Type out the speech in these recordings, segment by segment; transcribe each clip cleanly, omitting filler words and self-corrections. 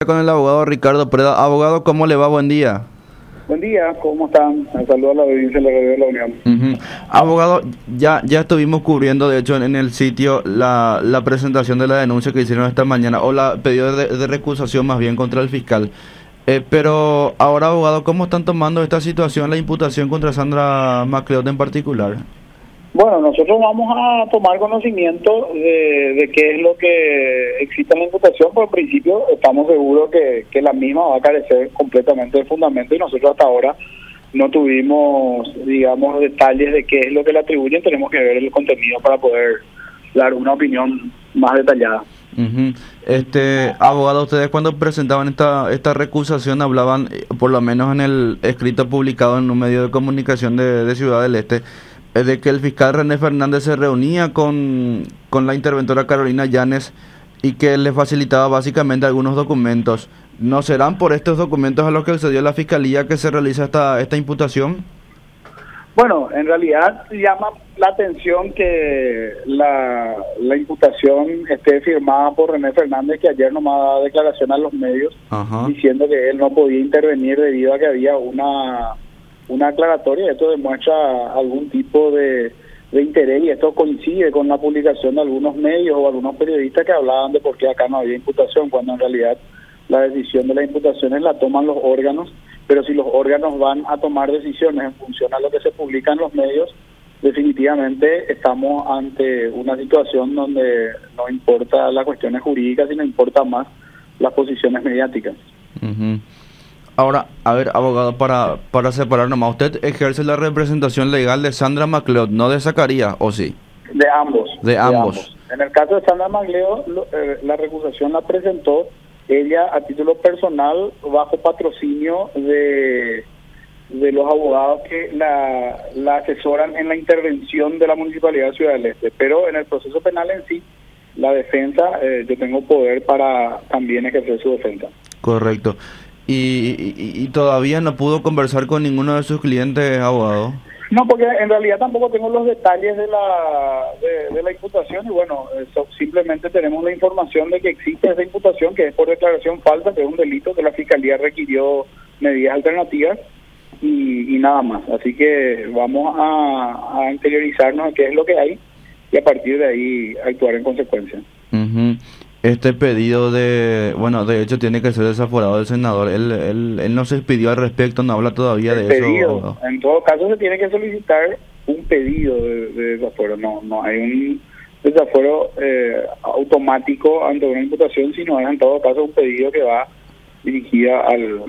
Con el abogado Ricardo Preda. Abogado, ¿cómo le va? Buen día. Buen día, ¿cómo están? Saludos a la audiencia de la Radio de la Unión. Abogado, ya estuvimos cubriendo, de hecho, en el sitio la presentación de la denuncia que hicieron esta mañana, o la pedido de recusación más bien contra el fiscal. Pero ahora, abogado, ¿cómo están tomando esta situación, la imputación contra Sandra MacLeod en particular? Bueno, nosotros vamos a tomar conocimiento de qué es lo que existe en la imputación. Por principio, estamos seguros que la misma va a carecer completamente de fundamento y nosotros hasta ahora no tuvimos, digamos, detalles de qué es lo que le atribuyen. Tenemos que ver el contenido para poder dar una opinión más detallada. Abogado, ustedes cuando presentaban esta recusación hablaban, por lo menos en el escrito publicado en un medio de comunicación de Ciudad del Este, de que el fiscal René Fernández se reunía con la interventora Carolina Yanes y que le facilitaba básicamente algunos documentos. ¿No serán por estos documentos a los que accedió la fiscalía que se realiza esta imputación? Bueno, en realidad llama la atención que la imputación esté firmada por René Fernández, que ayer nomás daba declaración a los medios. Ajá. Diciendo que él no podía intervenir debido a que había una aclaratoria. Esto demuestra algún tipo de interés y esto coincide con la publicación de algunos medios o algunos periodistas que hablaban de por qué acá no había imputación, cuando en realidad la decisión de las imputaciones la toman los órganos, pero si los órganos van a tomar decisiones en función a lo que se publica en los medios, definitivamente estamos ante una situación donde no importa las cuestiones jurídicas, sino importa más las posiciones mediáticas. Ahora, a ver, abogado, para separar nomás, usted ejerce la representación legal de Sandra MacLeod, no de Zacarías, ¿o sí? De ambos. De ambos. En el caso de Sandra MacLeod, la recusación la presentó ella a título personal bajo patrocinio de los abogados que la asesoran en la intervención de la Municipalidad de Ciudad del Este. Pero en el proceso penal en sí, la defensa, yo tengo poder para también ejercer su defensa. Correcto. ¿Y todavía no pudo conversar con ninguno de sus clientes, abogado? No, porque en realidad tampoco tengo los detalles de la imputación y bueno, simplemente tenemos la información de que existe esa imputación, que es por declaración falsa, que es un delito que la Fiscalía requirió medidas alternativas y nada más. Así que vamos a interiorizarnos en qué es lo que hay y a partir de ahí actuar en consecuencia. Este pedido de hecho tiene que ser desaforado del senador. Él no se expidió al respecto, no habla todavía de eso. En todo caso se tiene que solicitar un pedido de desafuero. No hay un desafuero automático ante una imputación, sino es en todo caso un pedido que va dirigida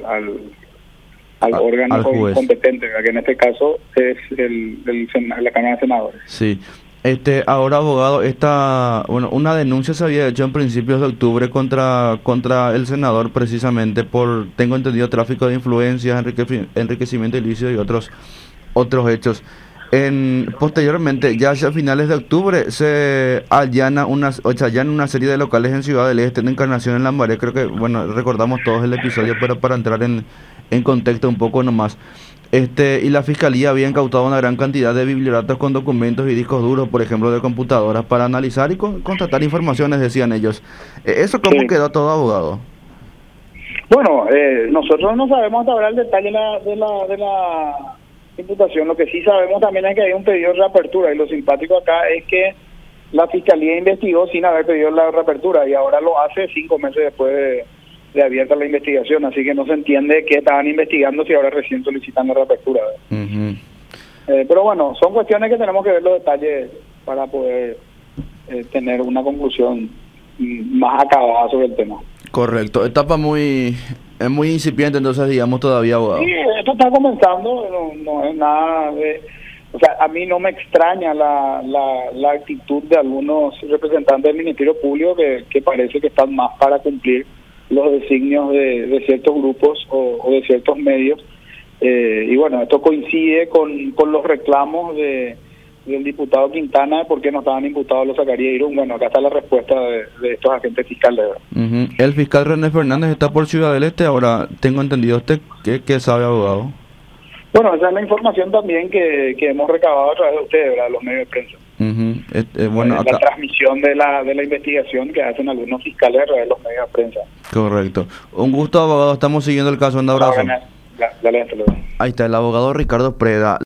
al órgano competente, que en este caso es la Cámara de Senadores. Sí. Ahora, abogado, una denuncia se había hecho en principios de octubre contra el senador precisamente por, tengo entendido, tráfico de influencias, enriquecimiento ilícito y otros hechos. Posteriormente, ya hacia finales de octubre, se allana una serie de locales en Ciudad del Este, en Encarnación, en Lambaré. Creo que, recordamos todos el episodio, pero para entrar en contexto un poco nomás. Y la Fiscalía había incautado una gran cantidad de biblioratos con documentos y discos duros, por ejemplo, de computadoras, para analizar y constatar informaciones, decían ellos. ¿Eso cómo quedó todo, abogado? Bueno, nosotros no sabemos hasta ahora el detalle de la imputación. Lo que sí sabemos también es que hay un pedido de reapertura, y lo simpático acá es que la Fiscalía investigó sin haber pedido la reapertura y ahora lo hace 5 meses después de abierta la investigación, así que no se entiende qué estaban investigando si ahora recién solicitan la reapertura. Pero bueno, son cuestiones que tenemos que ver los detalles para poder tener una conclusión más acabada sobre el tema. Correcto, etapa muy incipiente, entonces, digamos, todavía, abogado. Sí, esto está comenzando, no es nada de... O sea, a mí no me extraña la actitud de algunos representantes del Ministerio Público que parece que están más para cumplir los designios de ciertos grupos o de ciertos medios. Y bueno, esto coincide con los reclamos del diputado Quintana de por qué no estaban imputados los Zacarías Irún. Bueno, acá está la respuesta de estos agentes fiscales. El fiscal René Fernández está por Ciudad del Este. Ahora, tengo entendido, ¿usted qué sabe, abogado? Bueno, esa es la información también que hemos recabado a través de ustedes, ¿verdad?, los medios de prensa. Bueno, la transmisión de la investigación que hacen algunos fiscales a través de los medios de prensa. Correcto. Un gusto, abogado. Estamos siguiendo el caso. Un abrazo. Dale, hasta luego. Ahí está el abogado Ricardo Preda.